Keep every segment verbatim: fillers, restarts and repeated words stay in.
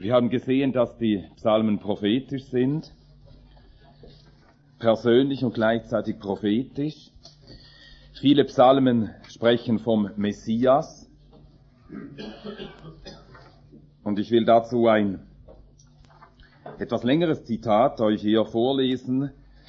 Wir haben gesehen, dass die Psalmen prophetisch sind, persönlich und gleichzeitig prophetisch. Viele Psalmen sprechen vom Messias. Und ich will dazu ein etwas längeres Zitat euch hier vorlesen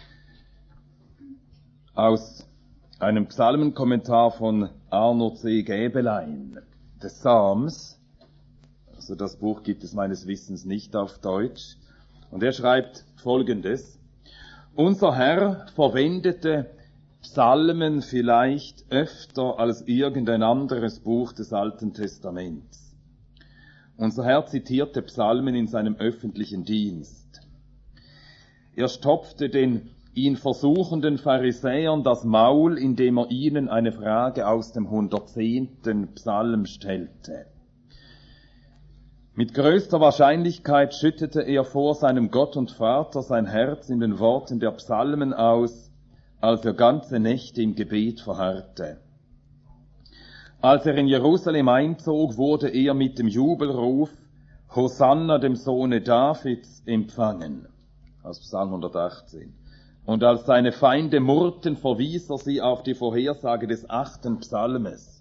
aus einem Psalmenkommentar von Arno C. Gäbelein des Psalms. Also das Buch gibt es meines Wissens nicht auf Deutsch. Und er schreibt Folgendes: Unser Herr verwendete Psalmen vielleicht öfter als irgendein anderes Buch des Alten Testaments. Unser Herr zitierte Psalmen in seinem öffentlichen Dienst. Er stopfte den ihn versuchenden Pharisäern das Maul, indem er ihnen eine Frage aus dem hundertzehnten Psalm stellte. Mit größter Wahrscheinlichkeit schüttete er vor seinem Gott und Vater sein Herz in den Worten der Psalmen aus, als er ganze Nächte im Gebet verharrte. Als er in Jerusalem einzog, wurde er mit dem Jubelruf Hosanna dem Sohne Davids empfangen, aus Psalm hundertachtzehn. Und als seine Feinde murrten, verwies er sie auf die Vorhersage des achten Psalmes.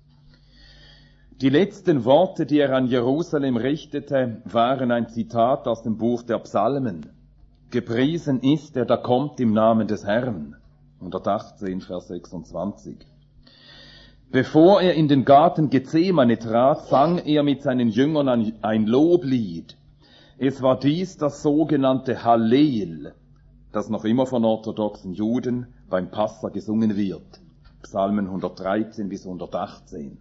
Die letzten Worte, die er an Jerusalem richtete, waren ein Zitat aus dem Buch der Psalmen. Gepriesen ist, der da kommt im Namen des Herrn. hundertachtzehn, Vers sechsundzwanzig. Bevor er in den Garten Gethsemane trat, sang er mit seinen Jüngern ein, ein Loblied. Es war dies das sogenannte Hallel, das noch immer von orthodoxen Juden beim Passa gesungen wird. Psalmen hundertdreizehn bis hundertachtzehn.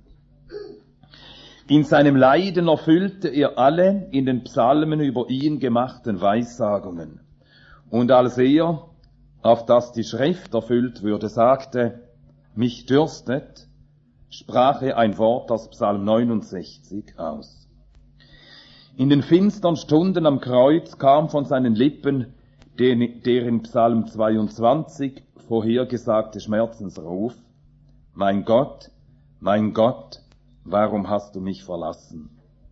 In seinem Leiden erfüllte er alle in den Psalmen über ihn gemachten Weissagungen. Und als er, auf das die Schrift erfüllt würde, sagte, mich dürstet, sprach er ein Wort aus Psalm neunundsechzig aus. In den finstern Stunden am Kreuz kam von seinen Lippen der, der in Psalm zweiundzwanzig vorhergesagte Schmerzensruf, mein Gott, mein Gott, warum hast du mich verlassen?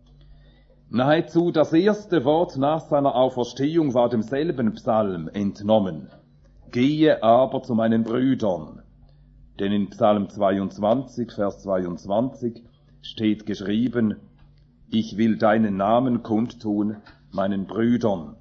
Nahezu das erste Wort nach seiner Auferstehung war demselben Psalm entnommen. Gehe aber zu meinen Brüdern. Denn in Psalm zweiundzwanzig, Vers zweiundzwanzig steht geschrieben, ich will deinen Namen kundtun meinen Brüdern.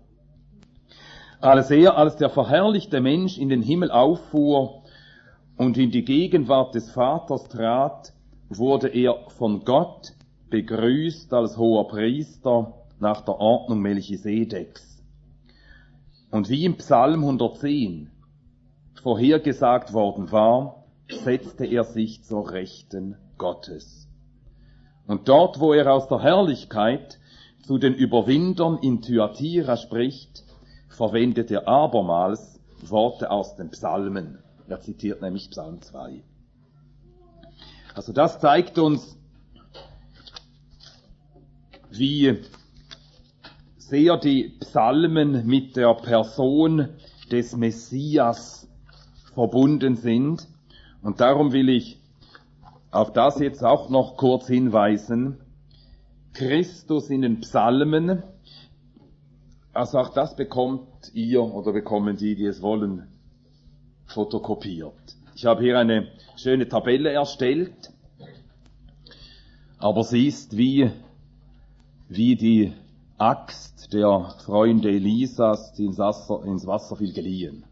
Als er, als der verherrlichte Mensch in den Himmel auffuhr und in die Gegenwart des Vaters trat, wurde er von Gott begrüßt als hoher Priester nach der Ordnung Melchisedeks. Und wie im Psalm hundertzehn vorhergesagt worden war, setzte er sich zur Rechten Gottes. Und dort, wo er aus der Herrlichkeit zu den Überwindern in Thyatira spricht, verwendet er abermals Worte aus den Psalmen. Er zitiert nämlich Psalm zwei. Also das zeigt uns, wie sehr die Psalmen mit der Person des Messias verbunden sind. Und darum will ich auf das jetzt auch noch kurz hinweisen. Christus in den Psalmen, also auch das bekommt ihr oder bekommen die, die es wollen, fotokopiert. Ich habe hier eine schöne Tabelle erstellt, aber sie ist wie, wie die Axt der Freunde Elisas, die ins Wasser, ins Wasser fiel, geliehen.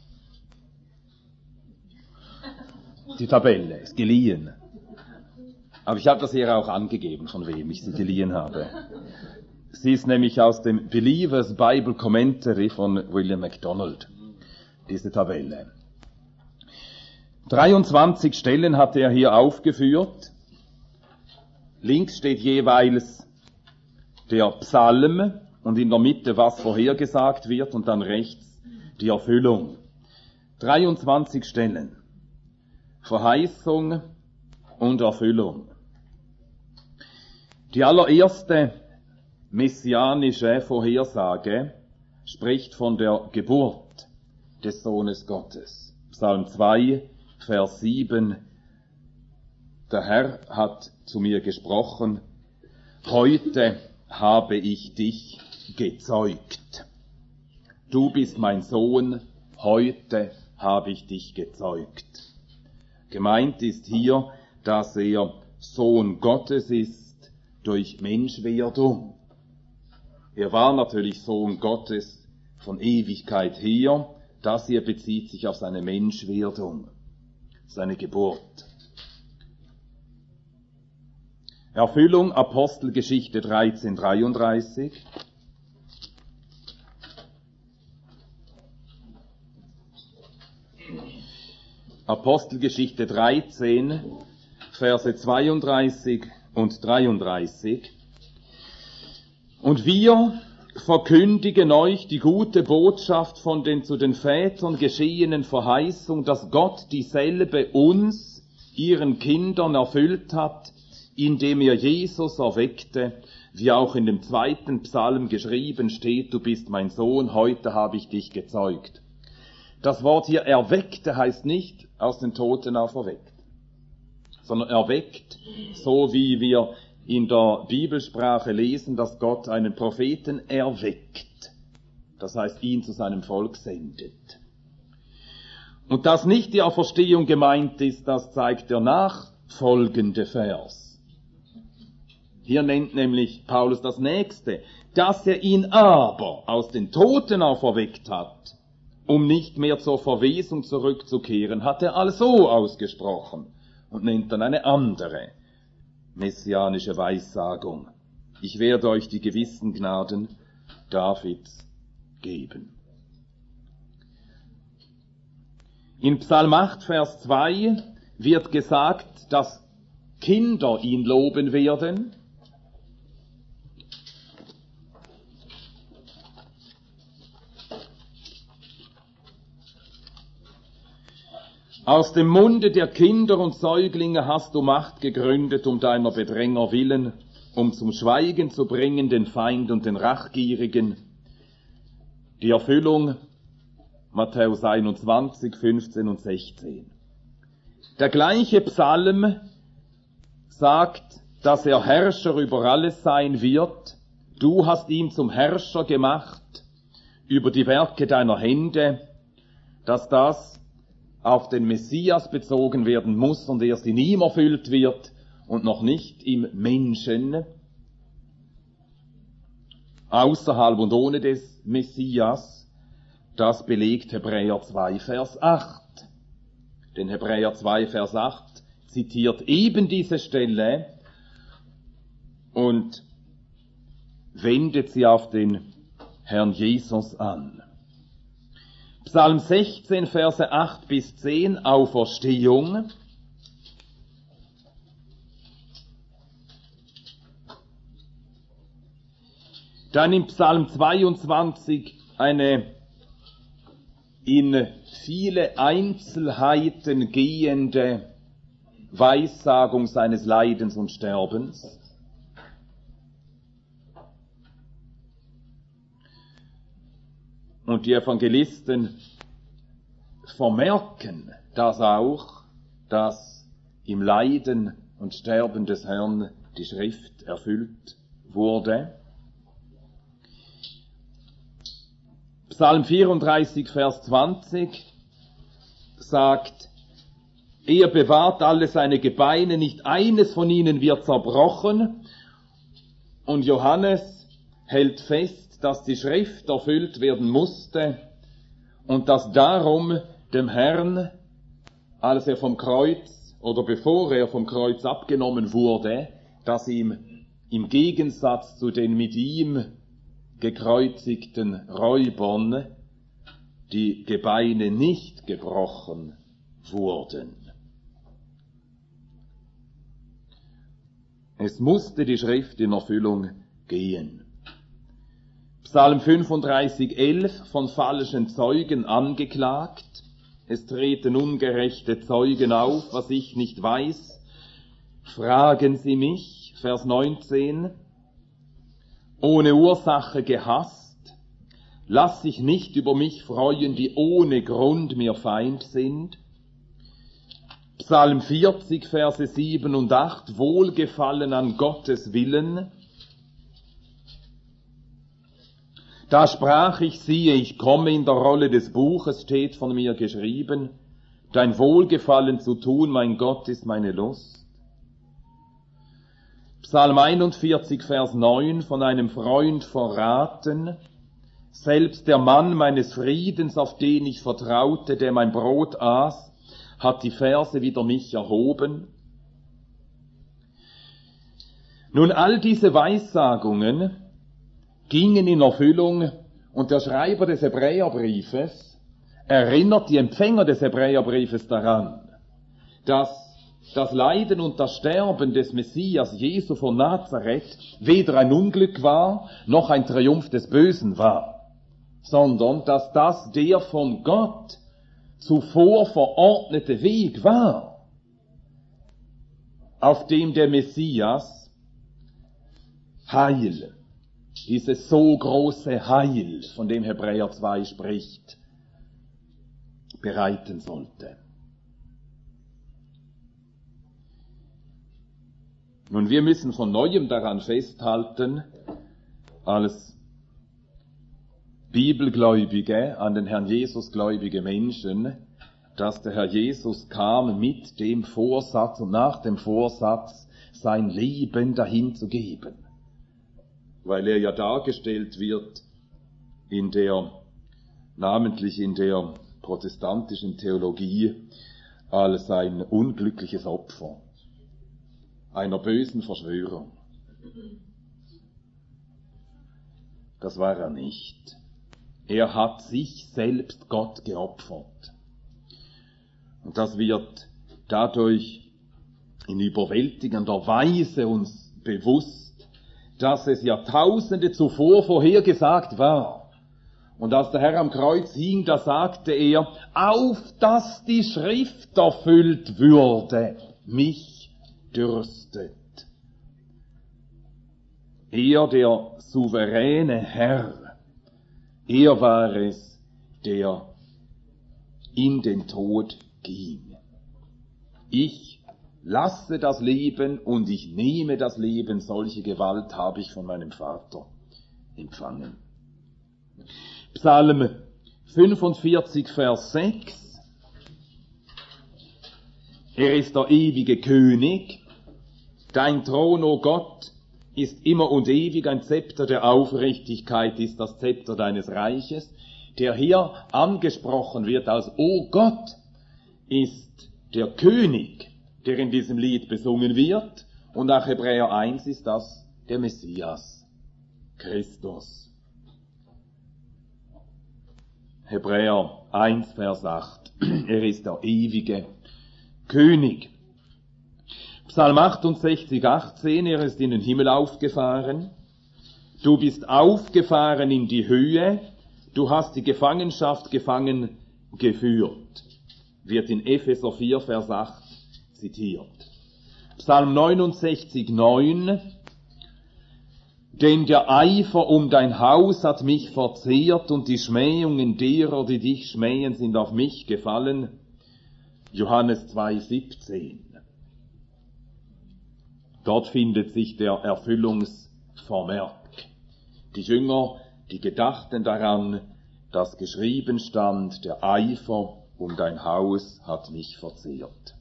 Die Tabelle ist geliehen. Aber ich habe das hier auch angegeben, von wem ich sie geliehen habe. Sie ist nämlich aus dem Believers Bible Commentary von William MacDonald, diese Tabelle. dreiundzwanzig Stellen hat er hier aufgeführt. Links steht jeweils der Psalm und in der Mitte, was vorhergesagt wird, und dann rechts die Erfüllung. dreiundzwanzig Stellen. Verheißung und Erfüllung. Die allererste messianische Vorhersage spricht von der Geburt des Sohnes Gottes. Psalm zwei, Vers sieben. Der Herr hat zu mir gesprochen, heute habe ich dich gezeugt. Du bist mein Sohn, heute habe ich dich gezeugt. Gemeint ist hier, dass er Sohn Gottes ist durch Menschwerdung. Er war natürlich Sohn Gottes von Ewigkeit her, das hier bezieht sich auf seine Menschwerdung, seine Geburt. Erfüllung Apostelgeschichte dreizehn dreiunddreißig. Apostelgeschichte dreizehn, Verse zweiunddreißig und dreiunddreißig. Und wir verkündigen euch die gute Botschaft von den zu den Vätern geschehenen Verheißung, dass Gott dieselbe uns, ihren Kindern, erfüllt hat, indem er Jesus erweckte, wie auch in dem zweiten Psalm geschrieben steht, du bist mein Sohn, heute habe ich dich gezeugt. Das Wort hier erweckte heißt nicht aus den Toten auferweckt, sondern erweckt, so wie wir in der Bibelsprache lesen, dass Gott einen Propheten erweckt. Das heißt, ihn zu seinem Volk sendet. Und dass nicht die Auferstehung gemeint ist, das zeigt der nachfolgende Vers. Hier nennt nämlich Paulus das nächste, dass er ihn aber aus den Toten auferweckt hat, um nicht mehr zur Verwesung zurückzukehren, hat er also ausgesprochen und nennt dann eine andere messianische Weissagung. Ich werde euch die gewissen Gnaden Davids geben. In Psalm acht, Vers zwei wird gesagt, dass Kinder ihn loben werden. Aus dem Munde der Kinder und Säuglinge hast du Macht gegründet, um deiner Bedränger willen, um zum Schweigen zu bringen den Feind und den Rachgierigen. Die Erfüllung, Matthäus einundzwanzig, fünfzehn und sechzehn. Der gleiche Psalm sagt, dass er Herrscher über alles sein wird. Du hast ihn zum Herrscher gemacht über die Werke deiner Hände, dass das auf den Messias bezogen werden muss und erst in ihm erfüllt wird und noch nicht im Menschen, außerhalb und ohne des Messias, das belegt Hebräer zwei, Vers acht. Denn Hebräer zwei, Vers acht zitiert eben diese Stelle und wendet sie auf den Herrn Jesus an. Psalm sechzehn, Verse acht bis zehn, Auferstehung. Dann im Psalm zweiundzwanzig eine in viele Einzelheiten gehende Weissagung seines Leidens und Sterbens. Und die Evangelisten vermerken das auch, dass im Leiden und Sterben des Herrn die Schrift erfüllt wurde. Psalm vierunddreißig, Vers zwanzig sagt, er bewahrt alle seine Gebeine, nicht eines von ihnen wird zerbrochen. Und Johannes hält fest, dass die Schrift erfüllt werden musste und dass darum dem Herrn, als er vom Kreuz oder bevor er vom Kreuz abgenommen wurde, dass ihm im Gegensatz zu den mit ihm gekreuzigten Räubern die Gebeine nicht gebrochen wurden. Es musste die Schrift in Erfüllung gehen. Psalm fünfunddreißig, elf, von falschen Zeugen angeklagt. Es treten ungerechte Zeugen auf, was ich nicht weiß. Fragen sie mich, Vers neunzehn, ohne Ursache gehasst. Lass sich nicht über mich freuen, die ohne Grund mir Feind sind. Psalm vierzig, Verse sieben und acht, Wohlgefallen an Gottes Willen. Da sprach ich, siehe, ich komme, in der Rolle des Buches steht von mir geschrieben, dein Wohlgefallen zu tun, mein Gott, ist meine Lust. Psalm einundvierzig, Vers neun, von einem Freund verraten, selbst der Mann meines Friedens, auf den ich vertraute, der mein Brot aß, hat die Verse wider mich erhoben. Nun, all diese Weissagungen gingen in Erfüllung, und der Schreiber des Hebräerbriefes erinnert die Empfänger des Hebräerbriefes daran, dass das Leiden und das Sterben des Messias Jesu von Nazareth weder ein Unglück war, noch ein Triumph des Bösen war, sondern dass das der von Gott zuvor verordnete Weg war, auf dem der Messias Heil, dieses so große Heil, von dem Hebräer zwei spricht, bereiten sollte. Nun, wir müssen von Neuem daran festhalten, als Bibelgläubige, an den Herrn Jesus gläubige Menschen, dass der Herr Jesus kam mit dem Vorsatz und nach dem Vorsatz, sein Leben dahin zu geben. Weil er ja dargestellt wird in der, namentlich in der protestantischen Theologie, als ein unglückliches Opfer einer bösen Verschwörung. Das war er nicht. Er hat sich selbst Gott geopfert. Und das wird dadurch in überwältigender Weise uns bewusst, dass es Jahrtausende zuvor vorhergesagt war. Und als der Herr am Kreuz hing, da sagte er, auf dass die Schrift erfüllt würde, mich dürstet. Er, der souveräne Herr, er war es, der in den Tod ging. Ich lasse das Leben und ich nehme das Leben, solche Gewalt habe ich von meinem Vater empfangen. Psalm fünfundvierzig, Vers sechs. Er ist der ewige König. Dein Thron, o Gott, ist immer und ewig, ein Zepter der Aufrichtigkeit ist das Zepter deines Reiches. Der hier angesprochen wird als O Gott, ist der König, der in diesem Lied besungen wird. Und nach Hebräer eins ist das der Messias, Christus. Hebräer eins, Vers acht. Er ist der ewige König. Psalm achtundsechzig, achtzehn, er ist in den Himmel aufgefahren. Du bist aufgefahren in die Höhe, du hast die Gefangenschaft gefangen geführt. Wird in Epheser vier, Vers acht zitiert. Psalm neunundsechzig, neun. Denn der Eifer um dein Haus hat mich verzehrt und die Schmähungen derer, die dich schmähen, sind auf mich gefallen. Johannes zwei, siebzehn. Dort findet sich der Erfüllungsvermerk. Die Jünger, die gedachten daran, dass geschrieben stand, der Eifer um dein Haus hat mich verzehrt.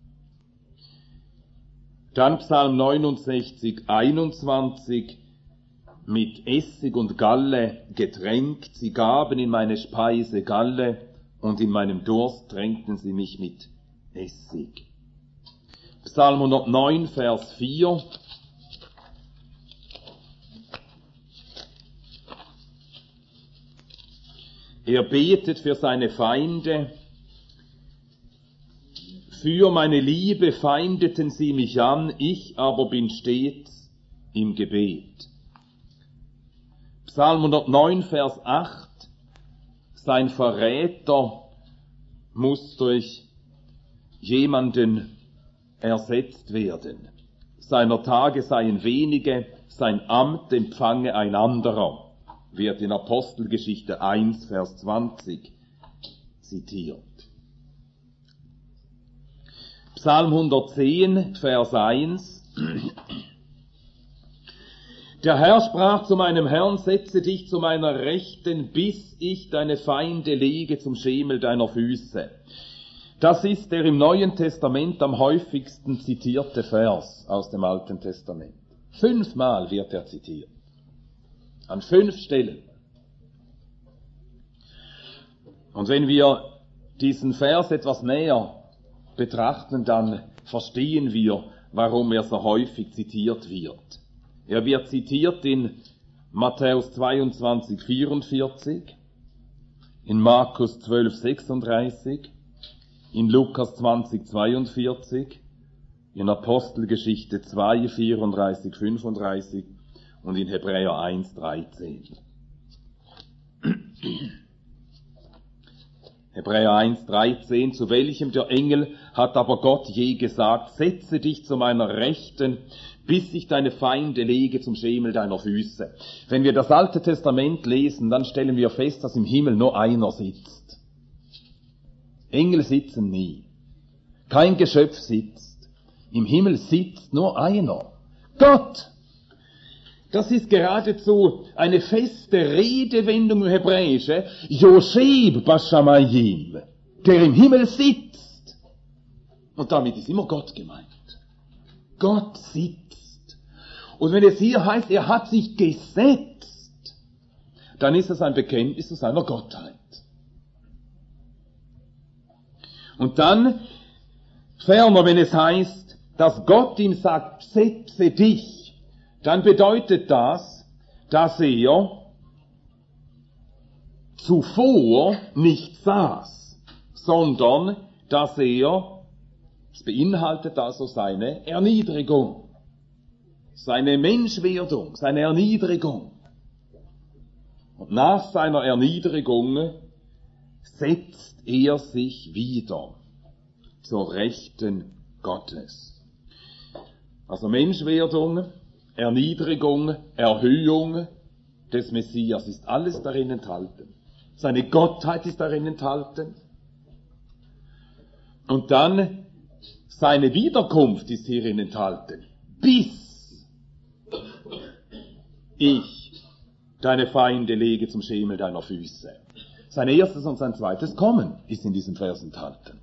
Dann Psalm neunundsechzig, einundzwanzig, mit Essig und Galle getränkt, sie gaben in meine Speise Galle, und in meinem Durst tränkten sie mich mit Essig. Psalm hundertneun, Vers vier. Er betet für seine Feinde. Für meine Liebe feindeten sie mich an, ich aber bin stets im Gebet. Psalm hundertneun, Vers acht. Sein Verräter muss durch jemanden ersetzt werden. Seiner Tage seien wenige, sein Amt empfange ein anderer, wird in Apostelgeschichte eins, Vers zwanzig zitiert. Psalm hundertzehn, Vers eins. Der Herr sprach zu meinem Herrn, setze dich zu meiner Rechten, bis ich deine Feinde lege zum Schemel deiner Füße. Das ist der im Neuen Testament am häufigsten zitierte Vers aus dem Alten Testament. Fünfmal wird er zitiert. An fünf Stellen. Und wenn wir diesen Vers etwas näher betrachten, dann verstehen wir, warum er so häufig zitiert wird. Er wird zitiert in Matthäus zweiundzwanzig, vierundvierzig, in Markus zwölf, sechsunddreißig, in Lukas zwanzig, zweiundvierzig, in Apostelgeschichte zwei, vierunddreißig, fünfunddreißig und in Hebräer eins, dreizehn. Hebräer eins, dreizehn, zu welchem der Engel hat aber Gott je gesagt, setze dich zu meiner Rechten, bis ich deine Feinde lege zum Schemel deiner Füße. Wenn wir das Alte Testament lesen, dann stellen wir fest, dass im Himmel nur einer sitzt. Engel sitzen nie. Kein Geschöpf sitzt. Im Himmel sitzt nur einer. Gott! Das ist geradezu eine feste Redewendung im Hebräischen. Yosheb Bashamayim, der im Himmel sitzt. Und damit ist immer Gott gemeint. Gott sitzt. Und wenn es hier heißt, er hat sich gesetzt, dann ist es ein Bekenntnis zu seiner Gottheit. Und dann, ferner, wenn es heißt, dass Gott ihm sagt, setze dich, dann bedeutet das, dass er zuvor nicht saß, sondern dass er, es beinhaltet also seine Erniedrigung, seine Menschwerdung, seine Erniedrigung. Und nach seiner Erniedrigung setzt er sich wieder zur Rechten Gottes. Also Menschwerdung, Erniedrigung, Erhöhung des Messias ist alles darin enthalten. Seine Gottheit ist darin enthalten. Und dann seine Wiederkunft ist hierin enthalten. Bis ich deine Feinde lege zum Schemel deiner Füße. Sein erstes und sein zweites Kommen ist in diesem Vers enthalten.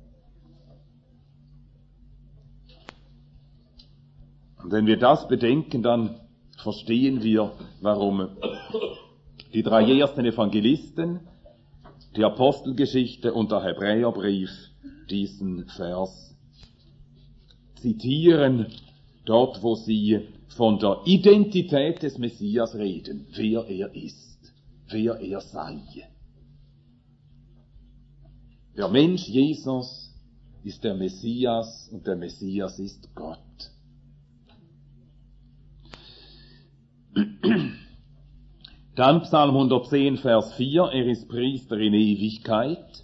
Und wenn wir das bedenken, dann verstehen wir, warum die drei ersten Evangelisten, die Apostelgeschichte und der Hebräerbrief diesen Vers zitieren, dort wo sie von der Identität des Messias reden, wer er ist, wer er sei. Der Mensch Jesus ist der Messias und der Messias ist Gott. Dann Psalm hundertzehn, Vers vier, er ist Priester in Ewigkeit.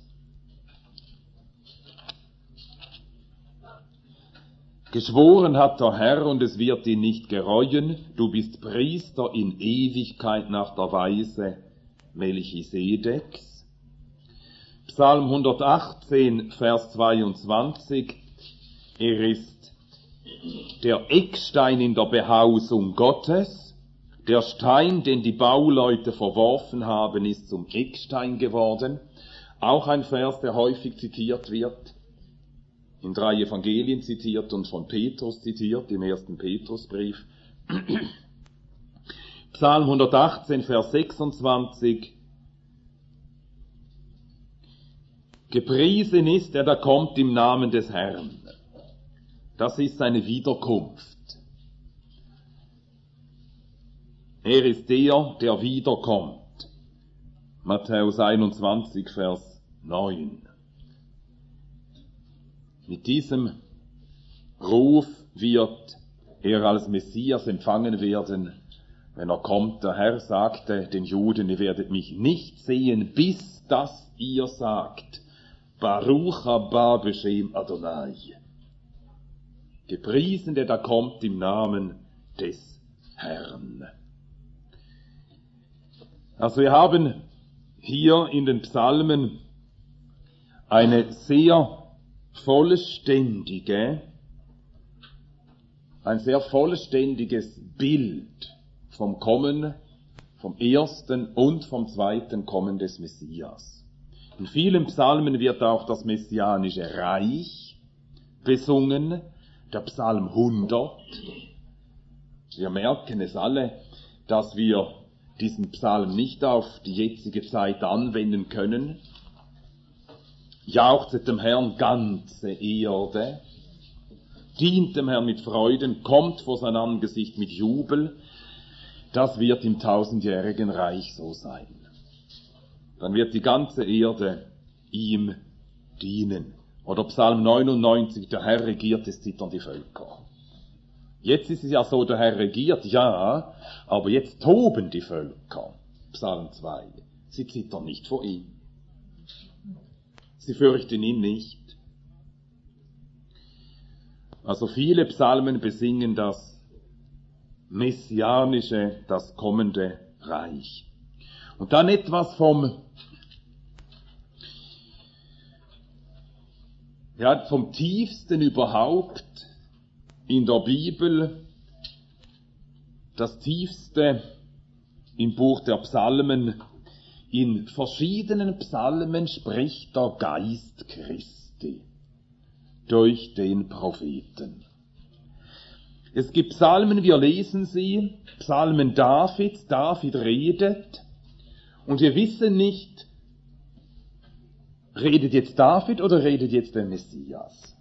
Geschworen hat der Herr und es wird ihn nicht gereuen, du bist Priester in Ewigkeit nach der Weise Melchisedeks. Psalm hundertachtzehn, Vers zweiundzwanzig, er ist der Eckstein in der Behausung Gottes. Der Stein, den die Bauleute verworfen haben, ist zum Eckstein geworden. Auch ein Vers, der häufig zitiert wird, in drei Evangelien zitiert und von Petrus zitiert, im ersten Petrusbrief. Psalm hundertachtzehn, Vers sechsundzwanzig. Gepriesen ist, der da kommt im Namen des Herrn. Das ist seine Wiederkunft. Er ist der, der wiederkommt. Matthäus einundzwanzig, Vers neun. Mit diesem Ruf wird er als Messias empfangen werden, wenn er kommt. Der Herr sagte den Juden, ihr werdet mich nicht sehen, bis dass ihr sagt, Baruch haba b'Shem Adonai. Gepriesen, der da kommt im Namen des Herrn. Also wir haben hier in den Psalmen eine sehr vollständige, ein sehr vollständiges Bild vom Kommen, vom ersten und vom zweiten Kommen des Messias. In vielen Psalmen wird auch das messianische Reich besungen, der Psalm hundert. Wir merken es alle, dass wir diesen Psalm nicht auf die jetzige Zeit anwenden können. Jauchzet dem Herrn ganze Erde, dient dem Herrn mit Freuden, kommt vor sein Angesicht mit Jubel. Das wird im tausendjährigen Reich so sein. Dann wird die ganze Erde ihm dienen. Oder Psalm neunundneunzig, der Herr regiert, es zittern die Völker. Jetzt ist es ja so, der Herr regiert, ja, aber jetzt toben die Völker. Psalm zwei. Sie zittern nicht vor ihm. Sie fürchten ihn nicht. Also viele Psalmen besingen das messianische, das kommende Reich. Und dann etwas vom, ja, vom tiefsten überhaupt in der Bibel, das tiefste im Buch der Psalmen. In verschiedenen Psalmen spricht der Geist Christi durch den Propheten. Es gibt Psalmen, wir lesen sie, Psalmen Davids, David redet, und wir wissen nicht, redet jetzt David oder redet jetzt der Messias?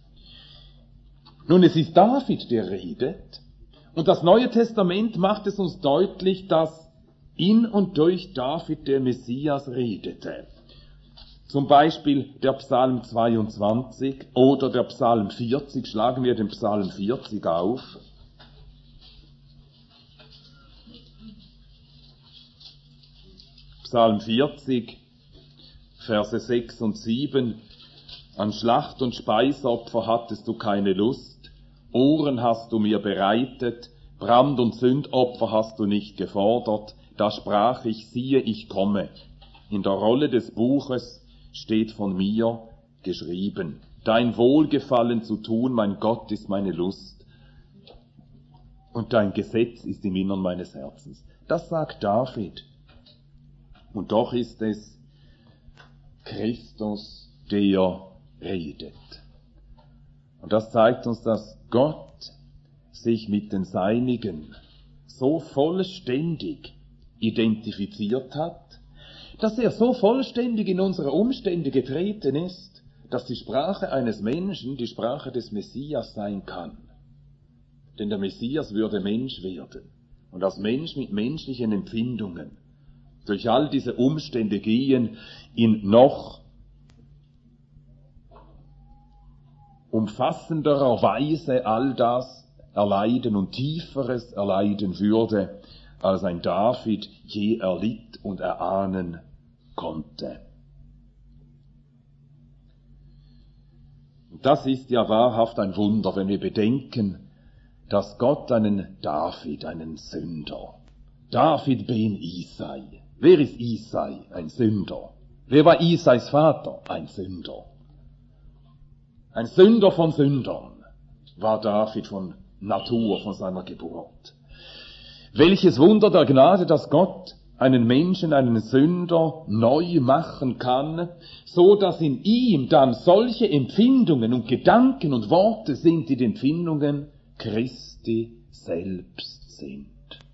Nun, es ist David, der redet, und das Neue Testament macht es uns deutlich, dass in und durch David der Messias redete. Zum Beispiel der Psalm zweiundzwanzig oder der Psalm vierzig. Schlagen wir den Psalm vierzig auf. Psalm vierzig, Verse sechs und sieben. An Schlacht- und Speisopfer hattest du keine Lust, Ohren hast du mir bereitet, Brand- und Sündopfer hast du nicht gefordert. Da sprach ich, siehe, ich komme. In der Rolle des Buches steht von mir geschrieben. Dein Wohlgefallen zu tun, mein Gott, ist meine Lust. Und dein Gesetz ist im Innern meines Herzens. Das sagt David. Und doch ist es Christus, der redet. Und das zeigt uns, dass Gott sich mit den Seinigen so vollständig identifiziert hat, dass er so vollständig in unsere Umstände getreten ist, dass die Sprache eines Menschen die Sprache des Messias sein kann. Denn der Messias würde Mensch werden und als Mensch mit menschlichen Empfindungen durch all diese Umstände gehen, in noch umfassenderer Weise all das erleiden und tieferes erleiden würde, als ein David je erlitt und erahnen konnte. Das ist ja wahrhaft ein Wunder, wenn wir bedenken, dass Gott einen David, einen Sünder, David ben Isai. Wer ist Isai? Ein Sünder. Wer war Isais Vater? Ein Sünder. Ein Sünder von Sündern war David von Natur, von seiner Geburt. Welches Wunder der Gnade, dass Gott einen Menschen, einen Sünder neu machen kann, so dass in ihm dann solche Empfindungen und Gedanken und Worte sind, die die Empfindungen Christi selbst sind.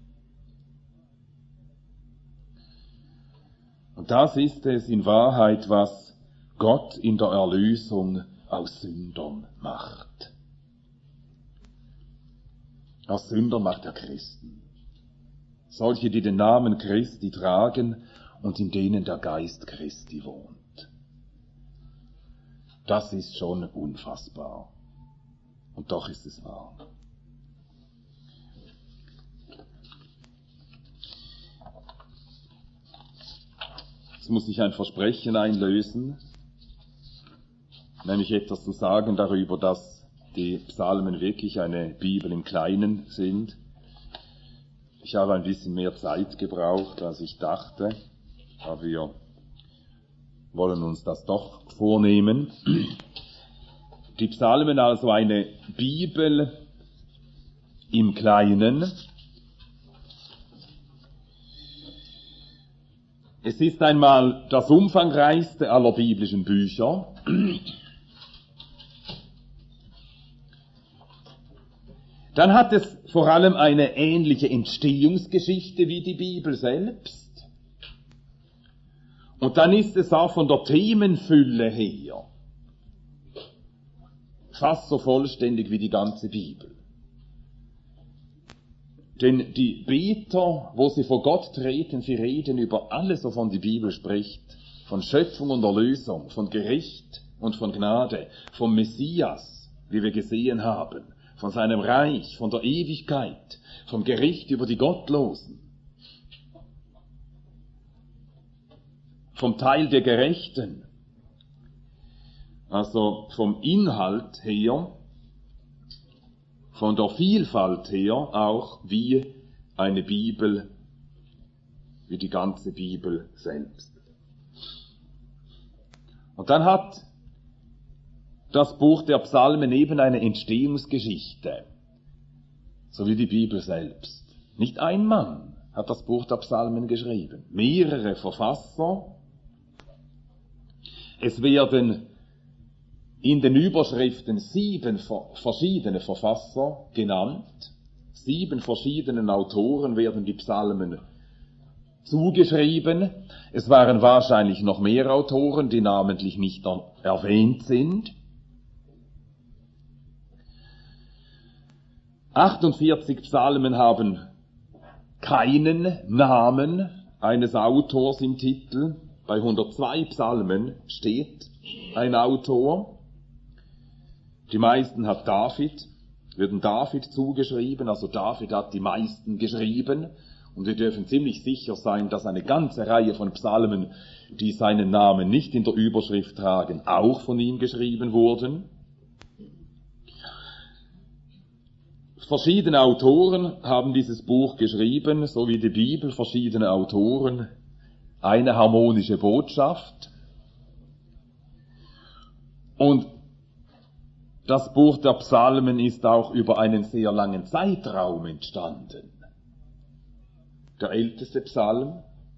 Und das ist es in Wahrheit, was Gott in der Erlösung aus Sündern macht. Aus Sündern macht er Christen. Solche, die den Namen Christi tragen und in denen der Geist Christi wohnt. Das ist schon unfassbar. Und doch ist es wahr. Jetzt muss ich ein Versprechen einlösen, nämlich etwas zu sagen darüber, dass die Psalmen wirklich eine Bibel im Kleinen sind. Ich habe ein bisschen mehr Zeit gebraucht, als ich dachte, aber wir wollen uns das doch vornehmen. Die Psalmen also eine Bibel im Kleinen. Es ist einmal das umfangreichste aller biblischen Bücher. Dann hat es vor allem eine ähnliche Entstehungsgeschichte wie die Bibel selbst. Und dann ist es auch von der Themenfülle her fast so vollständig wie die ganze Bibel. Denn die Beter, wo sie vor Gott treten, sie reden über alles, wovon die Bibel spricht. Von Schöpfung und Erlösung, von Gericht und von Gnade, vom Messias, wie wir gesehen haben, von seinem Reich, von der Ewigkeit, vom Gericht über die Gottlosen, vom Teil der Gerechten. Also vom Inhalt her, von der Vielfalt her auch wie eine Bibel, wie die ganze Bibel selbst. Und dann hat das Buch der Psalmen eben eine Entstehungsgeschichte, so wie die Bibel selbst. Nicht ein Mann hat das Buch der Psalmen geschrieben, mehrere Verfasser. Es werden in den Überschriften sieben verschiedene Verfasser genannt. Sieben verschiedenen Autoren werden die Psalmen zugeschrieben. Es waren wahrscheinlich noch mehr Autoren, die namentlich nicht erwähnt sind. achtundvierzig Psalmen haben keinen Namen eines Autors im Titel. Bei hundertzwei Psalmen steht ein Autor. Die meisten hat David, werden David zugeschrieben, also David hat die meisten geschrieben. Und wir dürfen ziemlich sicher sein, dass eine ganze Reihe von Psalmen, die seinen Namen nicht in der Überschrift tragen, auch von ihm geschrieben wurden. Verschiedene Autoren haben dieses Buch geschrieben, so wie die Bibel, verschiedene Autoren, eine harmonische Botschaft. Und das Buch der Psalmen ist auch über einen sehr langen Zeitraum entstanden. Der älteste Psalm,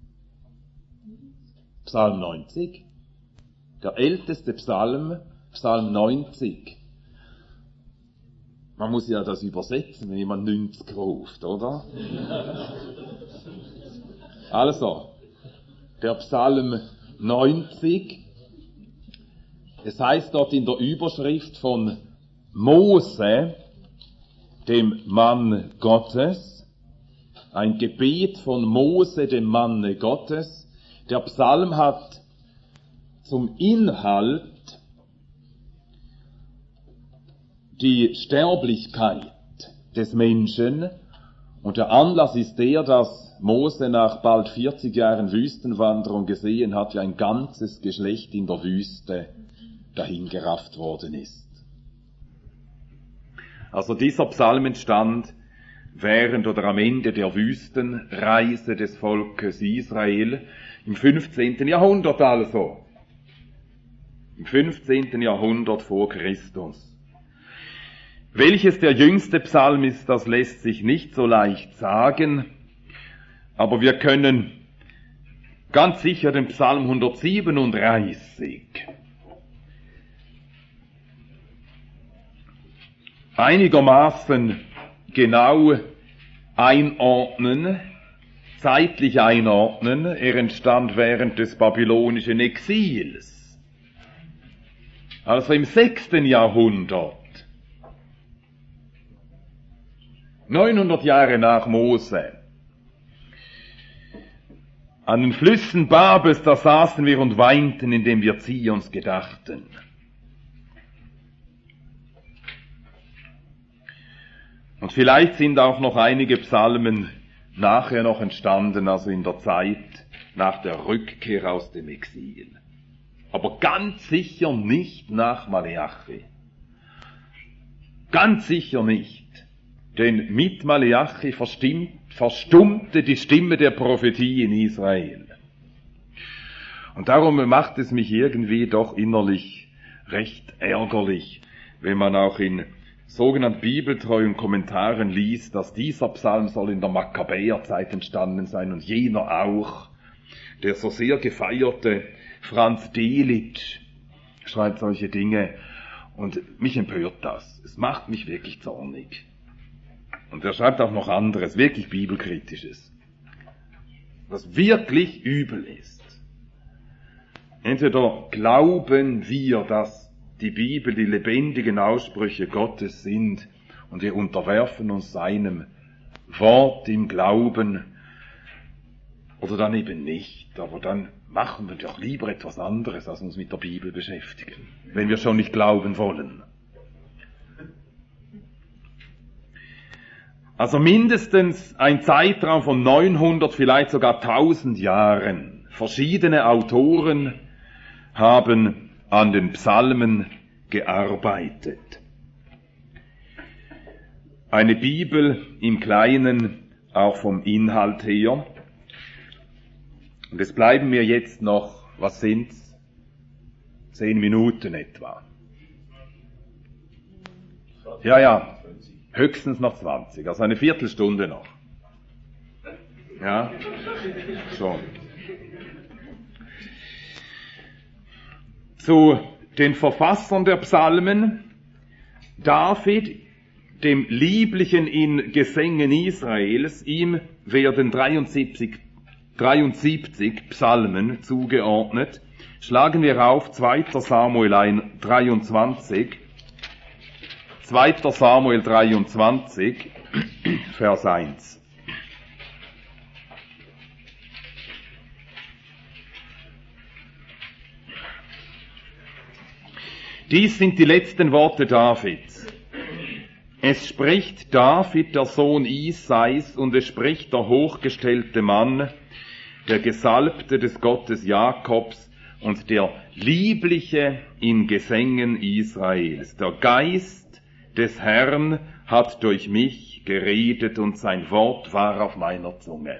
Psalm neunzig, der älteste Psalm, Psalm neunzig. Man muss ja das übersetzen, wenn jemand neunzig ruft, oder? Also, der Psalm neunzig, es heißt dort in der Überschrift von Mose, dem Mann Gottes, ein Gebet von Mose, dem Manne Gottes. Der Psalm hat zum Inhalt die Sterblichkeit des Menschen, und der Anlass ist der, dass Mose nach bald vierzig Jahren Wüstenwanderung gesehen hat, wie ein ganzes Geschlecht in der Wüste dahingerafft worden ist. Also dieser Psalm entstand während oder am Ende der Wüstenreise des Volkes Israel im fünfzehnten Jahrhundert also. Im fünfzehnten Jahrhundert vor Christus. Welches der jüngste Psalm ist, das lässt sich nicht so leicht sagen, aber wir können ganz sicher den Psalm hundertsiebenunddreißig einigermaßen genau einordnen, zeitlich einordnen. Er entstand während des babylonischen Exils, also im sechsten Jahrhundert. neunhundert Jahre nach Mose. An den Flüssen Babels, da saßen wir und weinten, indem wir Zions gedachten. Und vielleicht sind auch noch einige Psalmen nachher noch entstanden, also in der Zeit nach der Rückkehr aus dem Exil. Aber ganz sicher nicht nach Maleachi. Ganz sicher nicht. Denn mit Maleachi verstummte die Stimme der Prophetie in Israel. Und darum macht es mich irgendwie doch innerlich recht ärgerlich, wenn man auch in sogenannten bibeltreuen Kommentaren liest, dass dieser Psalm soll in der Makkabäerzeit entstanden sein und jener auch. Der so sehr gefeierte Franz Delitzsch schreibt solche Dinge und mich empört das. Es macht mich wirklich zornig. Und er schreibt auch noch anderes, wirklich Bibelkritisches, was wirklich übel ist. Entweder glauben wir, dass die Bibel die lebendigen Aussprüche Gottes sind und wir unterwerfen uns seinem Wort im Glauben, oder dann eben nicht. Aber dann machen wir doch lieber etwas anderes, als uns mit der Bibel beschäftigen, wenn wir schon nicht glauben wollen. Also mindestens ein Zeitraum von neunhundert, vielleicht sogar tausend Jahren. Verschiedene Autoren haben an den Psalmen gearbeitet. Eine Bibel im Kleinen, auch vom Inhalt her. Und es bleiben mir jetzt noch, was sind's? Zehn Minuten etwa. Ja, ja. Höchstens noch zwanzig, also eine Viertelstunde noch. Ja, so. Zu den Verfassern der Psalmen, David, dem Lieblichen in Gesängen Israels, ihm werden dreiundsiebzig, dreiundsiebzig Psalmen zugeordnet. Schlagen wir auf zweiter Samuel ein, dreiundzwanzig. zweiter Samuel dreiundzwanzig, Vers eins. Dies sind die letzten Worte Davids. Es spricht David, der Sohn Isais, und es spricht der hochgestellte Mann, der Gesalbte des Gottes Jakobs und der Liebliche in Gesängen Israels. Der Geist des Herrn hat durch mich geredet und sein Wort war auf meiner Zunge.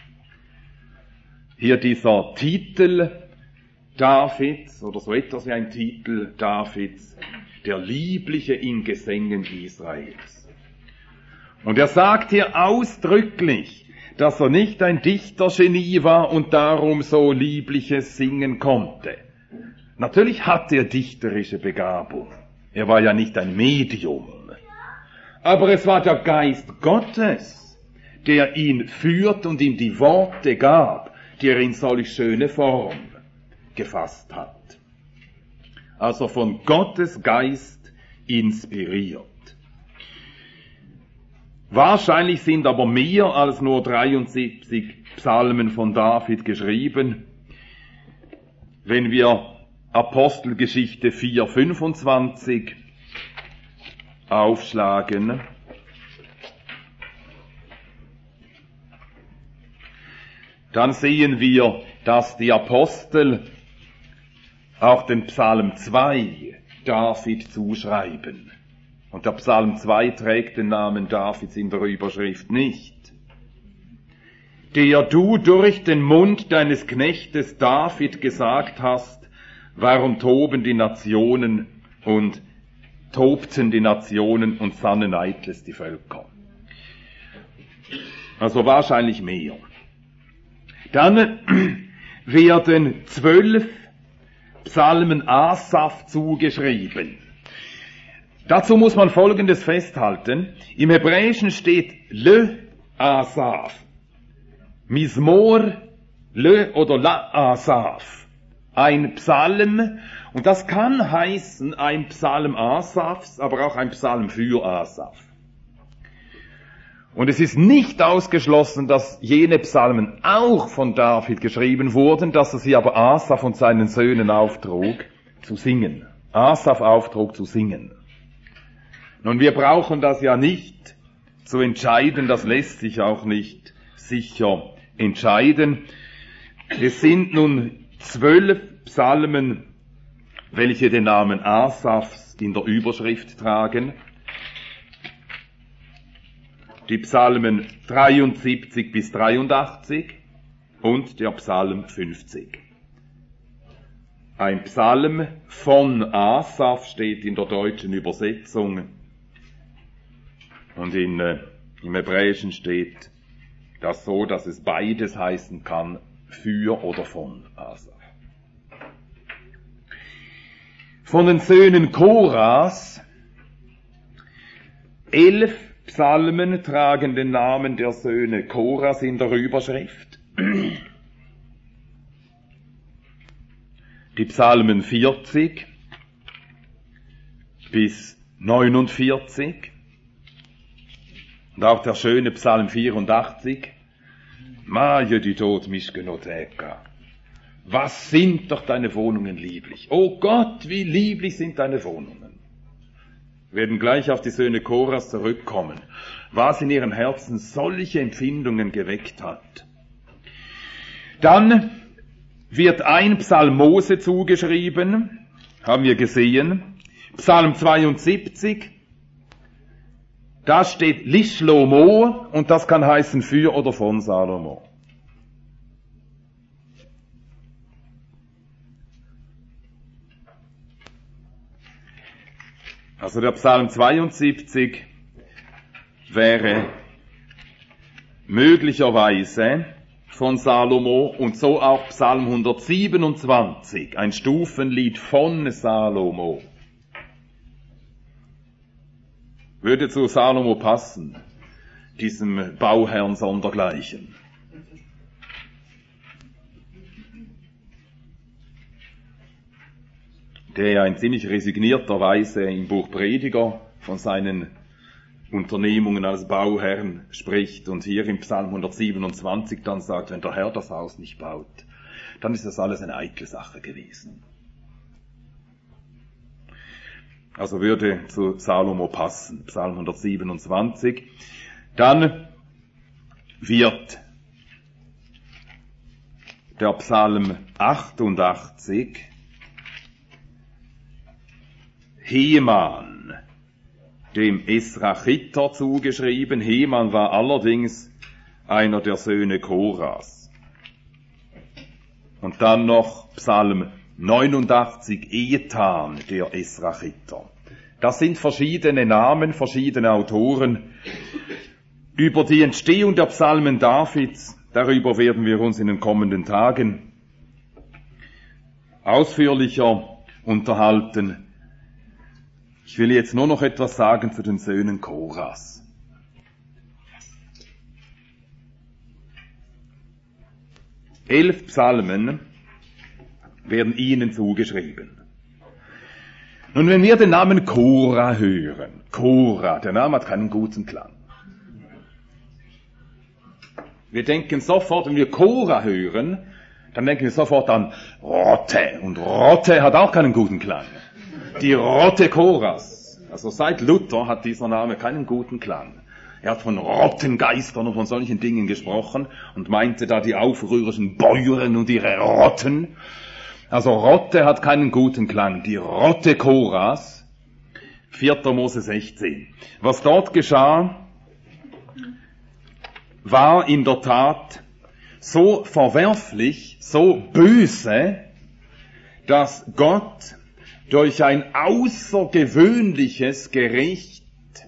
Hier dieser Titel Davids, oder so etwas wie ein Titel Davids, der Liebliche in Gesängen Israels. Und er sagt hier ausdrücklich, dass er nicht ein Dichtergenie war und darum so Liebliches singen konnte. Natürlich hatte er dichterische Begabung. Er war ja nicht ein Medium. Aber es war der Geist Gottes, der ihn führt und ihm die Worte gab, die er in solch schöne Form gefasst hat. Also von Gottes Geist inspiriert. Wahrscheinlich sind aber mehr als nur dreiundsiebzig Psalmen von David geschrieben. Wenn wir Apostelgeschichte vier, fünfundzwanzig aufschlagen, dann sehen wir, dass die Apostel auch den Psalm zwei David zuschreiben. Und der Psalm zwei trägt den Namen Davids in der Überschrift nicht. Der du durch den Mund deines Knechtes David gesagt hast, warum toben die Nationen und tobten die Nationen und sannen eitles die Völker. Also wahrscheinlich mehr. Dann werden zwölf Psalmen Asaf zugeschrieben. Dazu muss man Folgendes festhalten. Im Hebräischen steht Le Asaf. Mismor, Le oder La Asaf. Ein Psalm. Und das kann heißen ein Psalm Asafs, aber auch ein Psalm für Asaf. Und es ist nicht ausgeschlossen, dass jene Psalmen auch von David geschrieben wurden, dass er sie aber Asaf und seinen Söhnen auftrug, zu singen. Asaf auftrug zu singen. Nun, wir brauchen das ja nicht zu entscheiden, das lässt sich auch nicht sicher entscheiden. Es sind nun zwölf Psalmen, welche den Namen Asafs in der Überschrift tragen. Die Psalmen dreiundsiebzig bis dreiundachtzig und der Psalm fünfzig. Ein Psalm von Asaf steht in der deutschen Übersetzung und in, äh, im Hebräischen steht das so, dass es beides heißen kann, für oder von Asaf. Von den Söhnen Koras, elf Psalmen tragen den Namen der Söhne Koras in der Überschrift. Die Psalmen vierzig bis neunundvierzig und auch der schöne Psalm vierundachtzig. Maje die Tod Mischgenoteka. Was sind doch deine Wohnungen lieblich. Oh Gott, wie lieblich sind deine Wohnungen. Wir werden gleich auf die Söhne Koras zurückkommen, was in ihren Herzen solche Empfindungen geweckt hat. Dann wird ein Psalm Mose zugeschrieben, haben wir gesehen, Psalm zweiundsiebzig, da steht Lishlomo und das kann heißen für oder von Salomo. Also der Psalm zweiundsiebzig wäre möglicherweise von Salomo und so auch Psalm hundertsiebenundzwanzig, ein Stufenlied von Salomo. Würde zu Salomo passen, diesem Bauherrn sondergleichen. Der ja in ziemlich resignierter Weise im Buch Prediger von seinen Unternehmungen als Bauherrn spricht und hier im Psalm hundertsiebenundzwanzig dann sagt, wenn der Herr das Haus nicht baut, dann ist das alles eine eitle Sache gewesen. Also würde zu Salomo passen, Psalm hundertsiebenundzwanzig. Dann wird der Psalm achtundachtzig Heman, dem Esrachiter zugeschrieben. Heman war allerdings einer der Söhne Koras. Und dann noch Psalm neunundachtzig Ethan, der Esrachiter. Das sind verschiedene Namen, verschiedene Autoren. Über die Entstehung der Psalmen Davids, darüber werden wir uns in den kommenden Tagen ausführlicher unterhalten. Ich will jetzt nur noch etwas sagen zu den Söhnen Koras. Elf Psalmen werden ihnen zugeschrieben. Nun, wenn wir den Namen Kora hören, Kora, der Name hat keinen guten Klang. Wir denken sofort, wenn wir Kora hören, dann denken wir sofort an Rotte. Und Rotte hat auch keinen guten Klang. Die Rotte Koras. Also seit Luther hat dieser Name keinen guten Klang. Er hat von Rottengeistern und von solchen Dingen gesprochen und meinte da die aufrührischen Bäuerin und ihre Rotten. Also Rotte hat keinen guten Klang. Die Rotte Koras, vierter Mose sechzehn. Was dort geschah, war in der Tat so verwerflich, so böse, dass Gott durch ein außergewöhnliches Gericht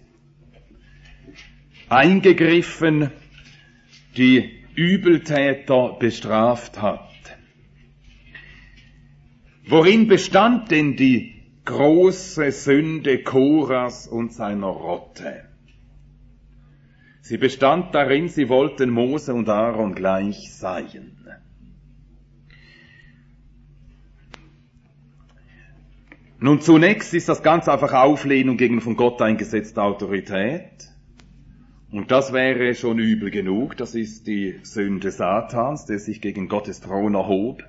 eingegriffen, die Übeltäter bestraft hat. Worin bestand denn die große Sünde Koras und seiner Rotte? Sie bestand darin, sie wollten Mose und Aaron gleich sein. Nun, zunächst ist das ganz einfach Auflehnung gegen von Gott eingesetzte Autorität. Und das wäre schon übel genug. Das ist die Sünde Satans, der sich gegen Gottes Thron erhob.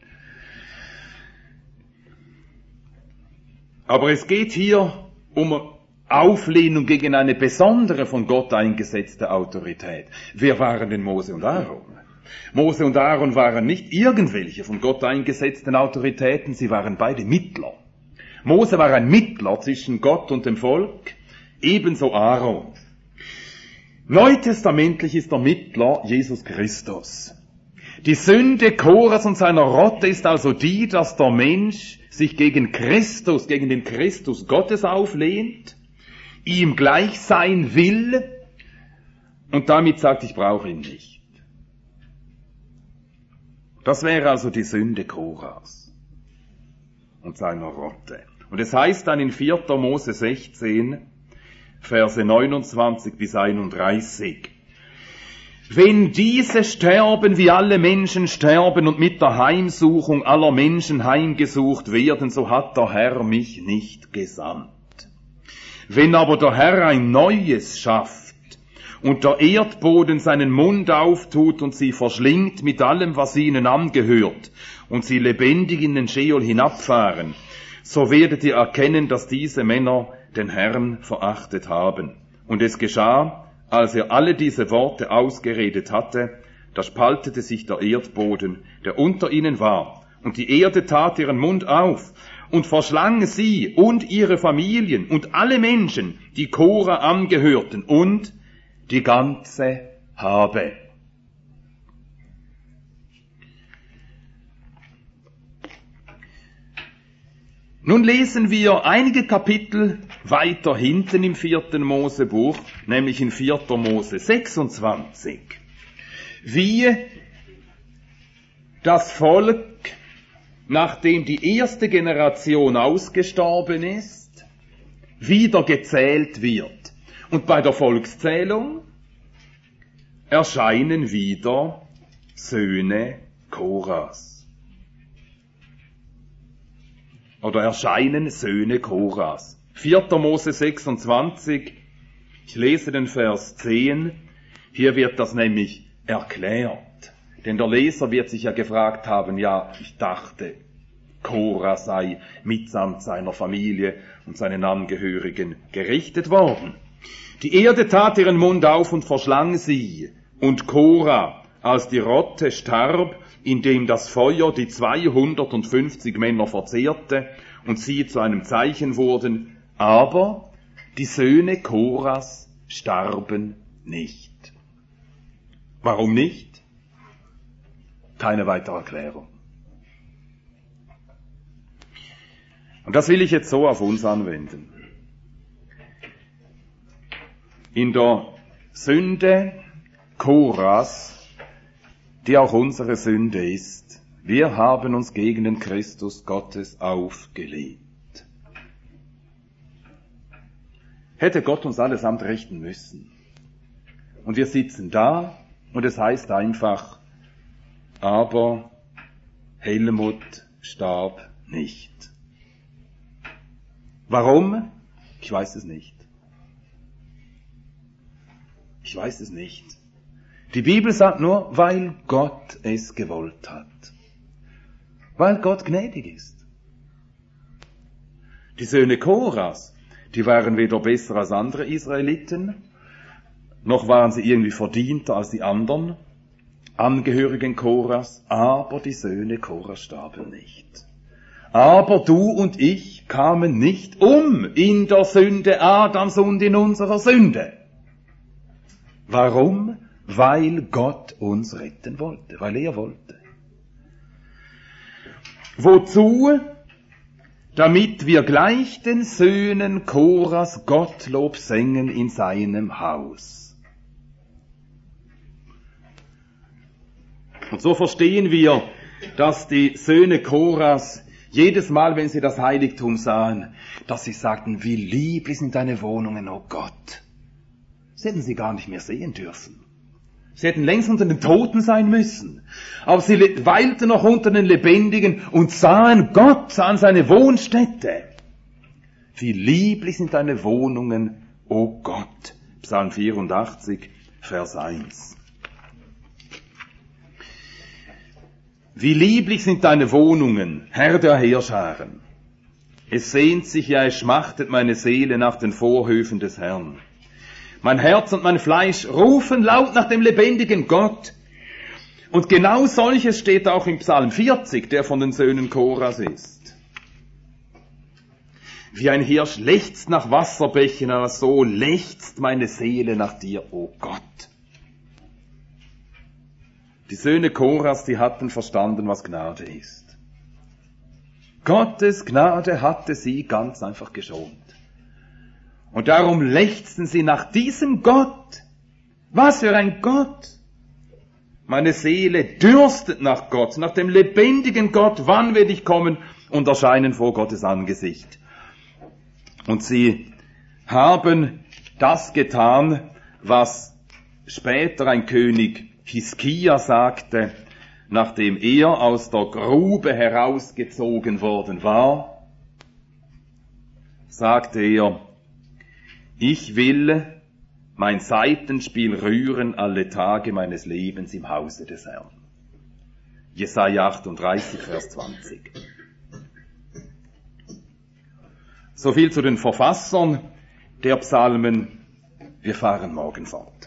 Aber es geht hier um Auflehnung gegen eine besondere von Gott eingesetzte Autorität. Wer waren denn Mose und Aaron? Mose und Aaron waren nicht irgendwelche von Gott eingesetzten Autoritäten, sie waren beide Mittler. Mose war ein Mittler zwischen Gott und dem Volk, ebenso Aaron. Neutestamentlich ist der Mittler Jesus Christus. Die Sünde Koras und seiner Rotte ist also die, dass der Mensch sich gegen Christus, gegen den Christus Gottes auflehnt, ihm gleich sein will und damit sagt, ich brauche ihn nicht. Das wäre also die Sünde Koras und seiner Rotte. Und es heißt dann in vierter Mose sechzehn, Verse neunundzwanzig bis einunddreißig, wenn diese sterben, wie alle Menschen sterben und mit der Heimsuchung aller Menschen heimgesucht werden, so hat der Herr mich nicht gesandt. Wenn aber der Herr ein Neues schafft und der Erdboden seinen Mund auftut und sie verschlingt mit allem, was ihnen angehört, und sie lebendig in den Scheol hinabfahren, so werdet ihr erkennen, dass diese Männer den Herrn verachtet haben. Und es geschah, als er alle diese Worte ausgeredet hatte, da spaltete sich der Erdboden, der unter ihnen war, und die Erde tat ihren Mund auf und verschlang sie und ihre Familien und alle Menschen, die Kora angehörten, und die ganze Habe. Nun lesen wir einige Kapitel weiter hinten im vierten Mosebuch, nämlich in vierter Mose sechsundzwanzig, wie das Volk, nachdem die erste Generation ausgestorben ist, wieder gezählt wird. Und bei der Volkszählung erscheinen wieder Söhne Koras. Oder erscheinen Söhne Koras. vierter Mose sechsundzwanzig, ich lese den Vers zehn, hier wird das nämlich erklärt. Denn der Leser wird sich ja gefragt haben, ja, ich dachte, Kora sei mitsamt seiner Familie und seinen Angehörigen gerichtet worden. Die Erde tat ihren Mund auf und verschlang sie, und Kora, als die Rotte starb, indem das Feuer die zweihundertfünfzig Männer verzehrte und sie zu einem Zeichen wurden, aber die Söhne Koras starben nicht. Warum nicht? Keine weitere Erklärung. Und das will ich jetzt so auf uns anwenden. In der Sünde Koras, die auch unsere Sünde ist, wir haben uns gegen den Christus Gottes aufgelehnt. Hätte Gott uns allesamt richten müssen. Und wir sitzen da und es heißt einfach, aber Helmut starb nicht. Warum? Ich weiß es nicht. Ich weiß es nicht. Die Bibel sagt nur, weil Gott es gewollt hat. Weil Gott gnädig ist. Die Söhne Koras, die waren weder besser als andere Israeliten, noch waren sie irgendwie verdienter als die anderen Angehörigen Koras, aber die Söhne Koras starben nicht. Aber du und ich kamen nicht um in der Sünde Adams und in unserer Sünde. Warum? Weil Gott uns retten wollte, weil er wollte. Wozu? Damit wir gleich den Söhnen Koras Gottlob singen in seinem Haus. Und so verstehen wir, dass die Söhne Koras jedes Mal, wenn sie das Heiligtum sahen, dass sie sagten, wie lieblich sind deine Wohnungen, oh Gott. Das hätten sie gar nicht mehr sehen dürfen. Sie hätten längst unter den Toten sein müssen. Aber sie weilten noch unter den Lebendigen und sahen Gott, sahen seine Wohnstätte. Wie lieblich sind deine Wohnungen, o Gott. Psalm vierundachtzig, Vers eins. Wie lieblich sind deine Wohnungen, Herr der Heerscharen. Es sehnt sich, ja, es schmachtet meine Seele nach den Vorhöfen des Herrn. Mein Herz und mein Fleisch rufen laut nach dem lebendigen Gott. Und genau solches steht auch im Psalm vierzig, der von den Söhnen Koras ist. Wie ein Hirsch lechzt nach Wasserbächen, aber so lechzt meine Seele nach dir, o Gott. Die Söhne Koras, die hatten verstanden, was Gnade ist. Gottes Gnade hatte sie ganz einfach geschont. Und darum lechzten sie nach diesem Gott. Was für ein Gott! Meine Seele dürstet nach Gott, nach dem lebendigen Gott. Wann werde ich kommen und erscheinen vor Gottes Angesicht? Und sie haben das getan, was später ein König Hiskia sagte, nachdem er aus der Grube herausgezogen worden war, sagte er, ich will mein Saitenspiel rühren alle Tage meines Lebens im Hause des Herrn. Jesaja achtunddreißig, Vers zwanzig. So viel zu den Verfassern der Psalmen. Wir fahren morgen fort.